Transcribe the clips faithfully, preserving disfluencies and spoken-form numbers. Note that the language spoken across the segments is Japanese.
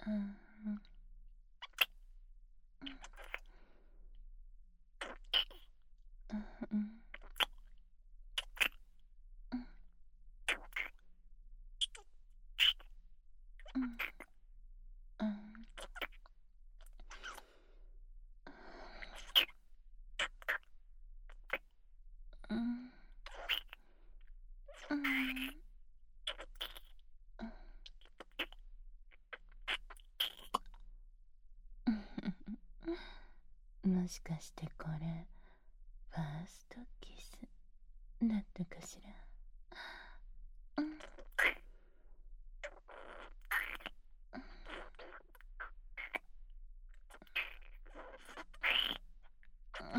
うん。うん。うん。うん。もしかしてこれファーストキスだったかしら。うん。うん。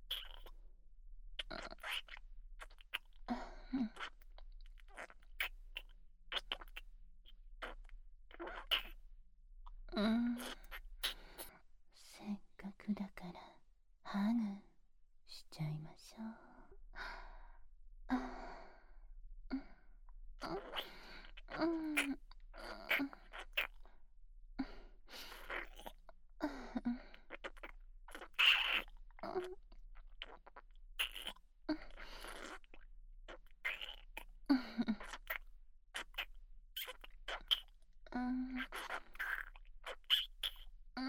うん。せっかくだからハグしちゃいましょう。うん。うん。うん。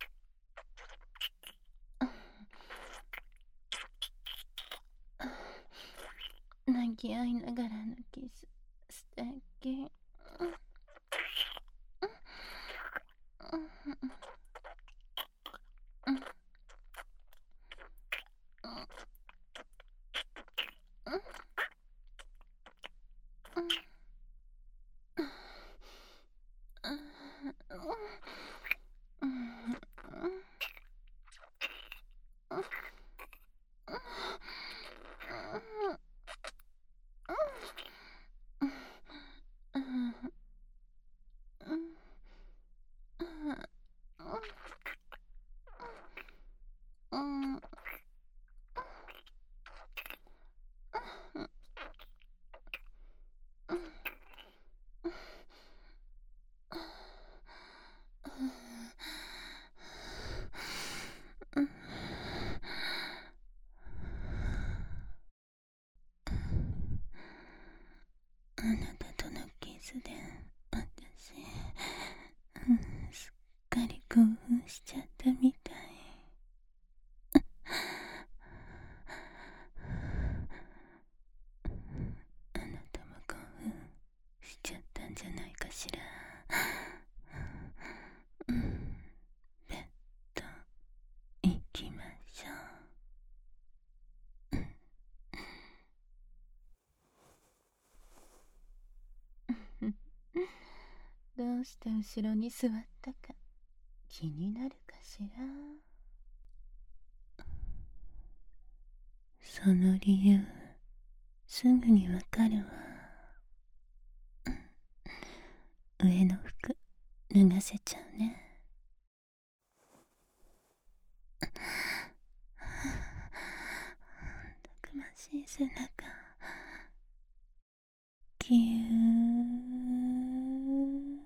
泣き合いながらのキス素敵。あなたとのキスで私、うん、すっかり興奮しちゃったみたい。あなたも興奮しちゃったんじゃないかしら。うん、ベッド行きましょう。どうして後ろに座ったか気になるかしら。その理由すぐにわかるわ。上の服脱がせちゃうね。たくましい背中、ぎゅー。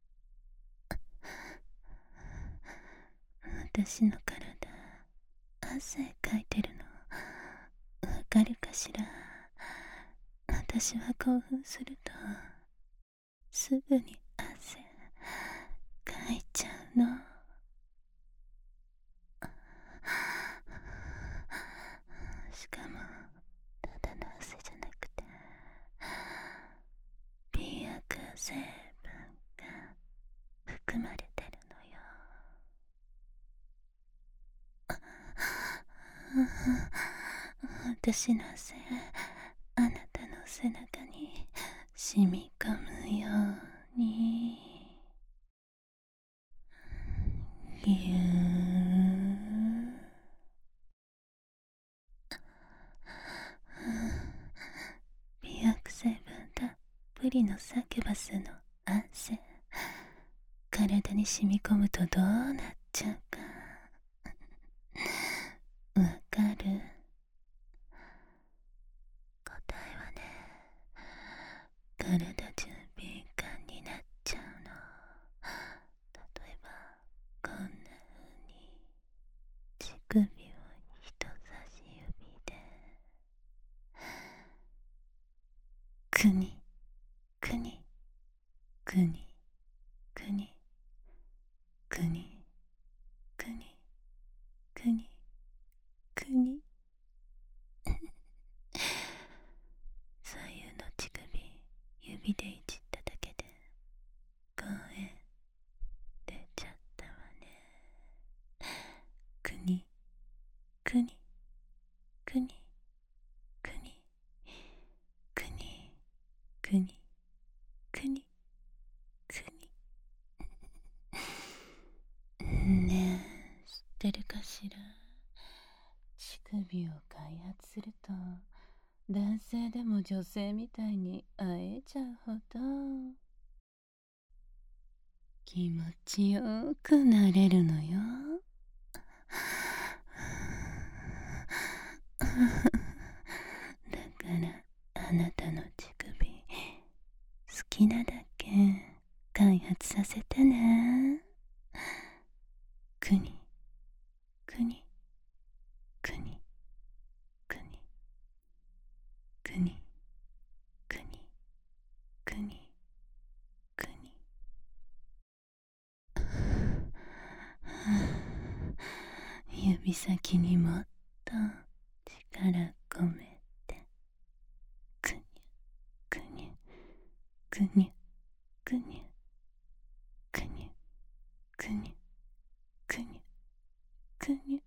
私の体汗かいてるのわかるかしら。私は興奮するとすぐに汗かいちゃうの。しかもただの汗じゃなくて美薬成分が含まれてるのよ。私の汗あなたの背中に染み込むようにぎゅー。美薬成分たっぷりのサキュバスの汗体に染み込むとどうなっちゃうかわかる？答えはね、体中敏感になっちゃうの。 くにくにくにくにくにくに左右の乳首指でいじっただけで声出ちゃったわね。くにくにくにくにくにくにくにくにねえ、知ってるかしら。乳首を開発すると男性でも女性みたいに会えちゃうほど気持ちよくなれるのよ。だからあなたの乳首好きなだけ開発させてね。くにくにくにくにくにくにくにくに指先にもっと力込めてくにくにくにくにくにくにくにくに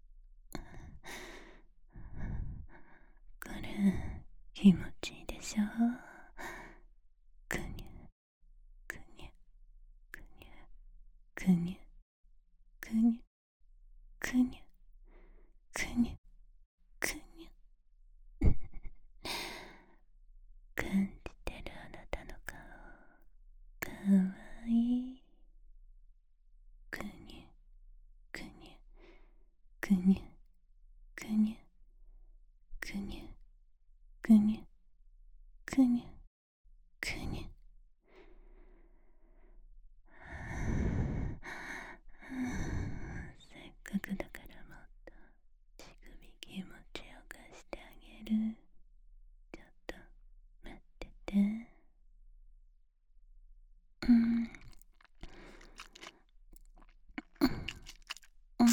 これ気持ちいいでしょ。くにくにくにくにくにくにくにくに感じてるあなたの顔かわいい。くにくにくにくにくにくにくにくにせっかくだからもっと乳首気持ちよくしてあげる。ちょっと待ってて。うんうん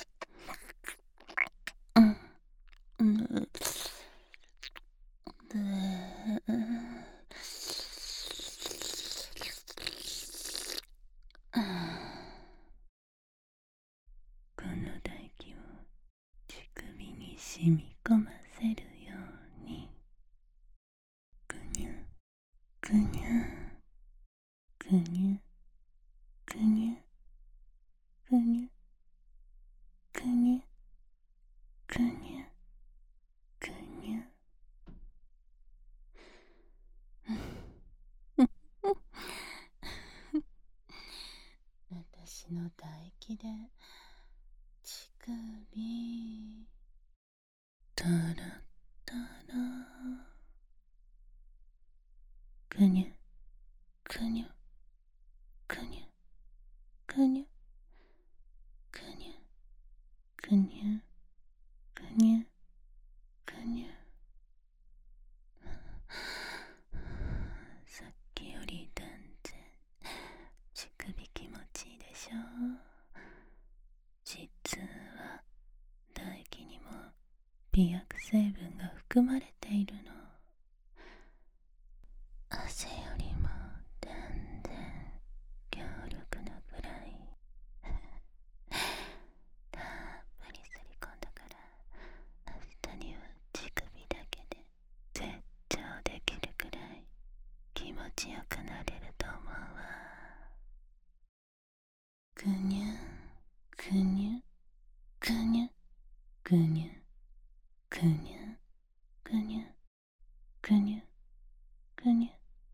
うんうんこの唾液を乳首に染み込ませるようにぐにゅぐにゅぐにゅぐにゅぐにゅぐにゅぐにゅぐにゅ私の唾液で乳首トロトロぐにゅぐにゅぐにゅぐにゅぐにゅぐにゅぐにゅぐにゅさっきより断然乳首気持ちいいでしょ。実は唾液にも美薬成分が含まれているの。汗よりも断然強力なくらいたっぷりすり込んだから、明日には乳首だけで絶頂できるくらい気持ちよくなれると思うわ。ぐにゅぐにゅぐにゅぐにゅぐにゅぐにゅぐにゅぐにゅ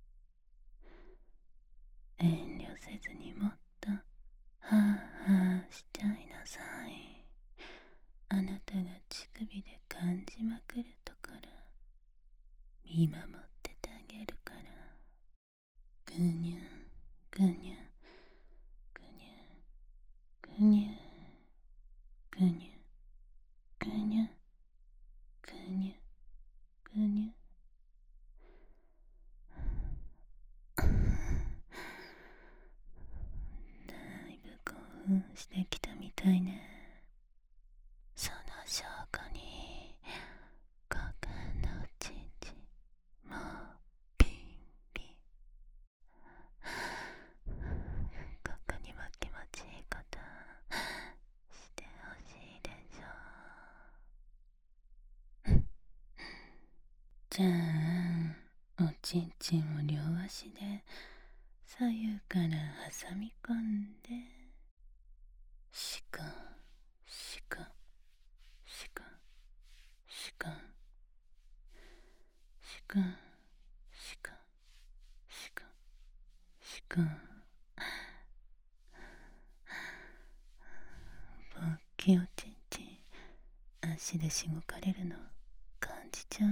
遠慮せずにもっとはあはあしちゃいなさい。あなたが乳首で感じまくるところ見守っててあげるから。ぐにゅぐにゅぐにゅぐにゅぐにゅぐにゅぐにゅぐにゅしてきたみたいね。その証拠にここのちんちんもうピンピン。ここにも気持ちいいことしてほしいでしょ。じゃあおちんちんを両足で左右から挟み込んでシコンシコンシコンシコンシコンシコンシコンシコン。ぼっきおちんちん足でしごかれるの感じちゃう？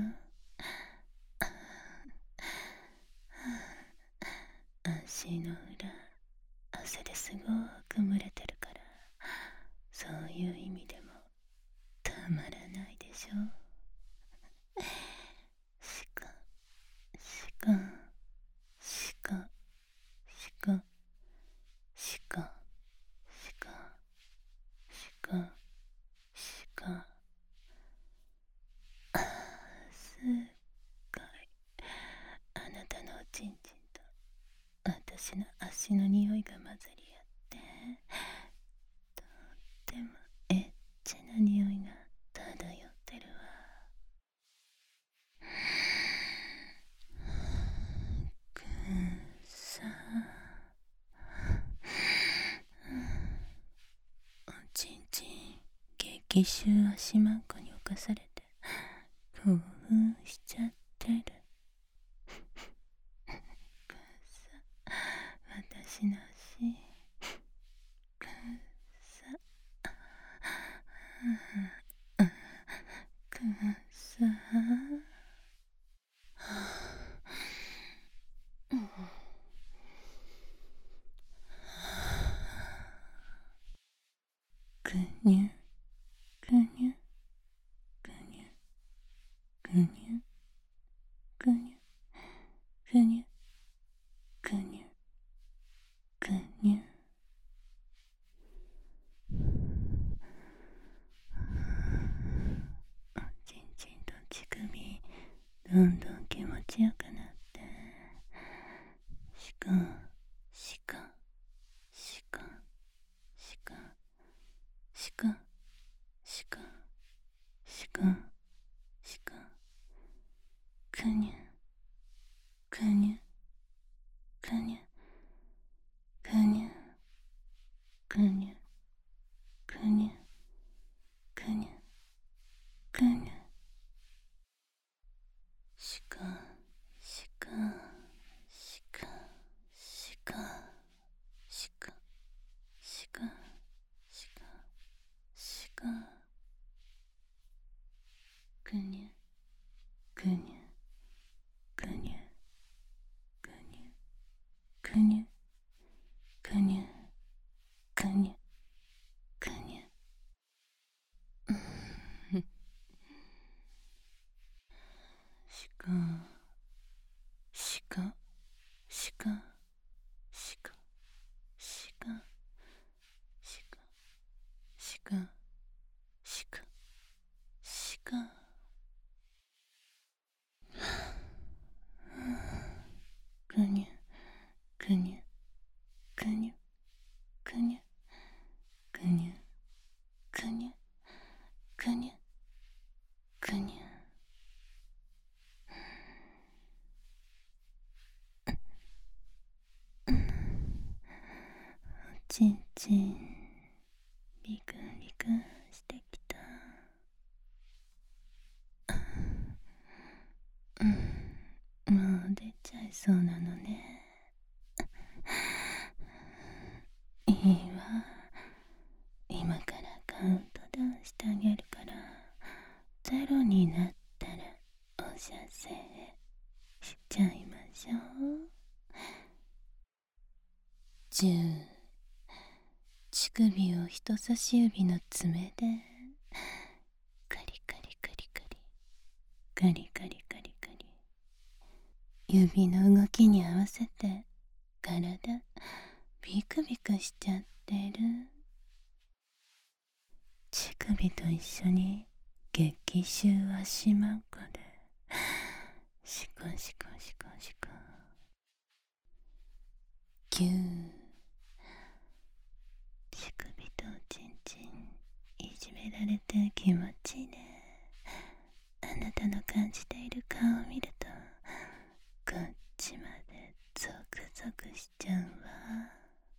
足の裏汗ですごく蒸れてるから、そういう意味でもたまらないでしょ。シコシコシコシコシコシコシコシコ。あーすっごい、あなたのおちんちんと私の足の匂いが混ざり合ってとってもエッチな匂いが漂ってるわ。くさおちんちん激臭足まんこに侵されて興奮しちゃってる。くさ私の足くさくさくにゅくにゅくにゅくにゅくにゅくにゅくにゅくにゅ。おちんちんと乳首どんどん気持ちよくなってシコンシコンシコンシコンシコンシコンシコンシコン。くにゅくにゅくにゅくにゅくにゅくにゅくにゅくにゅ。シコンシコンシコンシコンシコンシコンシコンシコン。くにゅくにゅくにゅくにゅくにゅくにゅくにゅくにゅ。シコンシコンシコンシコンシコンシコンシコンシコンシコン。くにゅくにゅくにゅくにゅくにゅくにゅくにゅくにゅ。おちんちんビクンビクンしてきた。うん、もう出ちゃいそうなのね。いいわ、今からカウントダウンしてあげるから、ゼロになったらお射精しちゃいましょう。じゅう、乳首を人差し指の爪でカリカリカリカリカリカリカリカリ、指の動きに合わせて体ビクビクしちゃってる。 乳首と一緒に激臭足まんこでシコシコシコシコキュー。乳首とチンチンいじめられて気持ちいいね。あなたの感じている顔を見るとこっちまでゾクゾクしちゃうわ。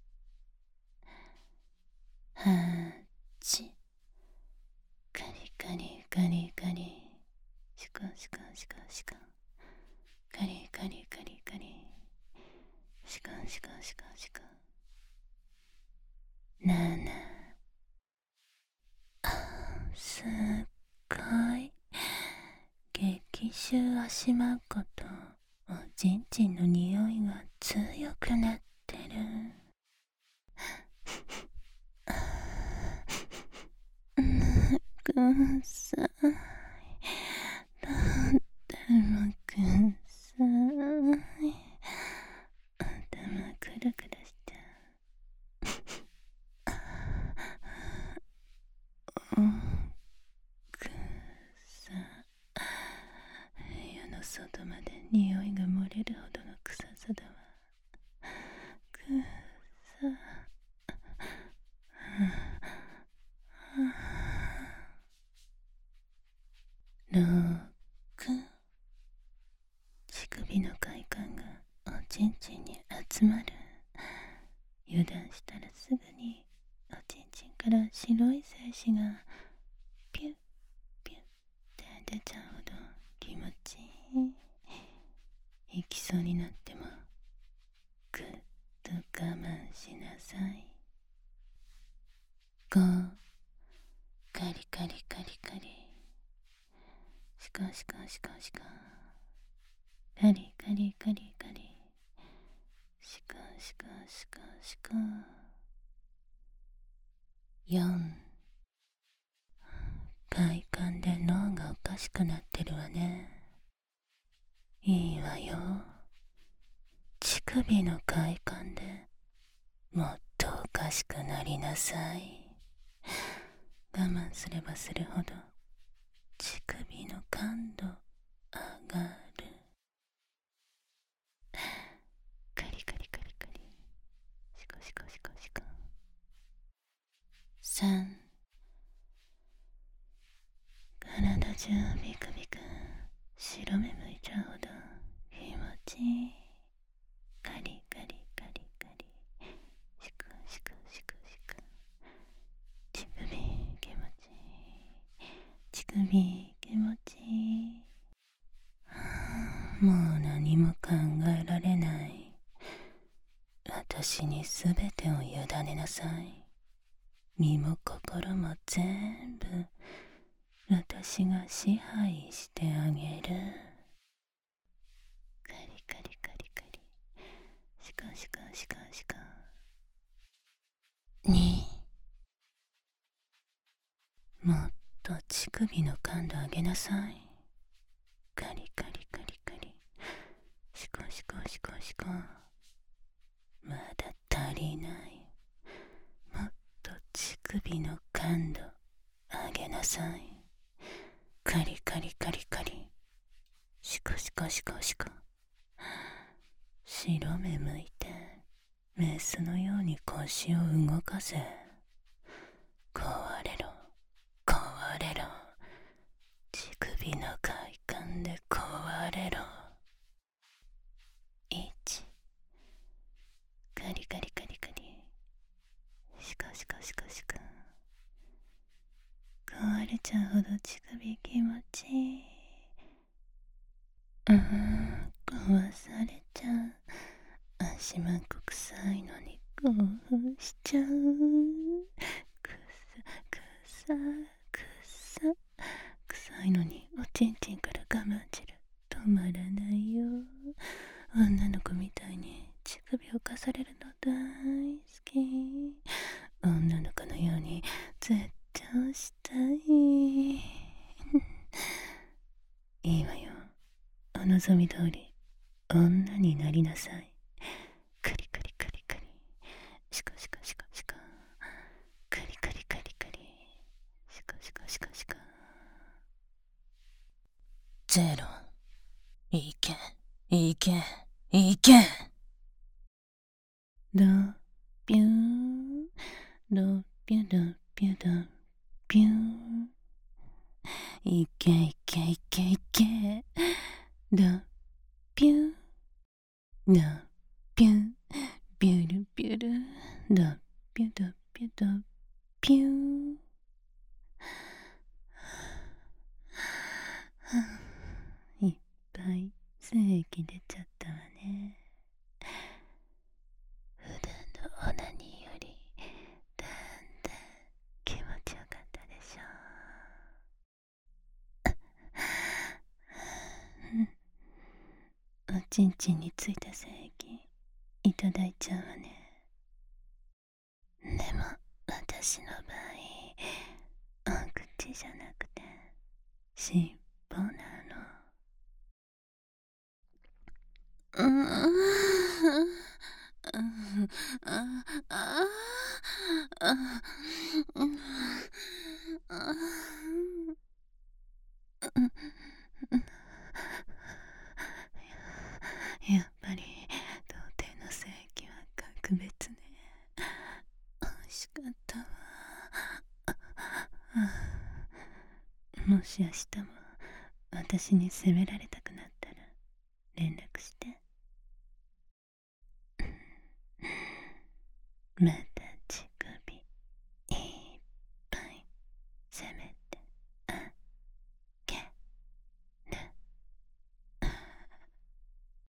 はーちカリカリカリカリシコシコシコシコカリカリカリカリシコシコシコシコなあなあ。あ、すっごい激臭足まんことおちんちんの匂いが強くなってる。くさい、とってもくさい。頭くるくるしちゃう。くさ、部屋の外まで匂いが漏れるほどの臭さだわ。くさ、ろく、乳首の快感がおちんちんに集まる。油断したらすぐにおちんちんから白い精子がピュッピュッって出ちゃうほど気持ちいい。行きそうになってもぐっと我慢しなさい。ご、カリカリカリカリシコシコシコシコカリカリカリカリシコシコシコシコ。よん、快感で脳がおかしくなってるわね。いいわよ。乳首の快感でもっとおかしくなりなさい。我慢すればするほど乳首の感度上がる。カリカリカリカリシコシコシコシコ。さん、体中ビクビク白目向いちゃうほど気持ちいい。カリカリカリカリシコシコシコシコ。乳首気持ちいい。乳首気持ちいい。もう何も考えられない。私にすべてを委ねなさい。身も心も全部私が支配してあげる。カリカリカリカリシコシコシコシコ。に、もっと乳首の感度上げなさい。カリカリカリカリシコシコシコシコ。まだ足りない。もっと乳首の感度上げなさい。カリカリカリカリシコシコシコシコ。白目向いてメスのように腰を動かせ。壊れろ壊れろ。乳首の快感で壊れろ。いち、カリカリカリカリシコシコシコシコ。壊れちゃうほど乳首気持ちいい。ああ、壊されちゃう。足まんこ臭いのに興奮しちゃう。くさくさくさ臭いのにおちんちんから我慢汁止まらないよ。女の子みたいに乳首をかされるの大好き。女の子のように絶対したい。いいわよ。お望み通り女になりなさい。カリカリカリカリシコシコシコシコ。カリカリカリカリけん、いけん。 ドピューン、ドピュドピュドピューン。いけいけいけいけ。ドピュン、ドピュン、ビュルビュル、ドピュドピュドピュン。いっぱい精液出ちゃったわね。普段のオナニーよりだんだん気持ちよかったでしょ。おちんちんについた精液いただいちゃうわね。でも私の場合、お口じゃなくて尻尾なの。うーん、あああやっぱり童貞の性器は格別ね。美味しかったわ。もし明日も私に責められたくなったら連絡して。ま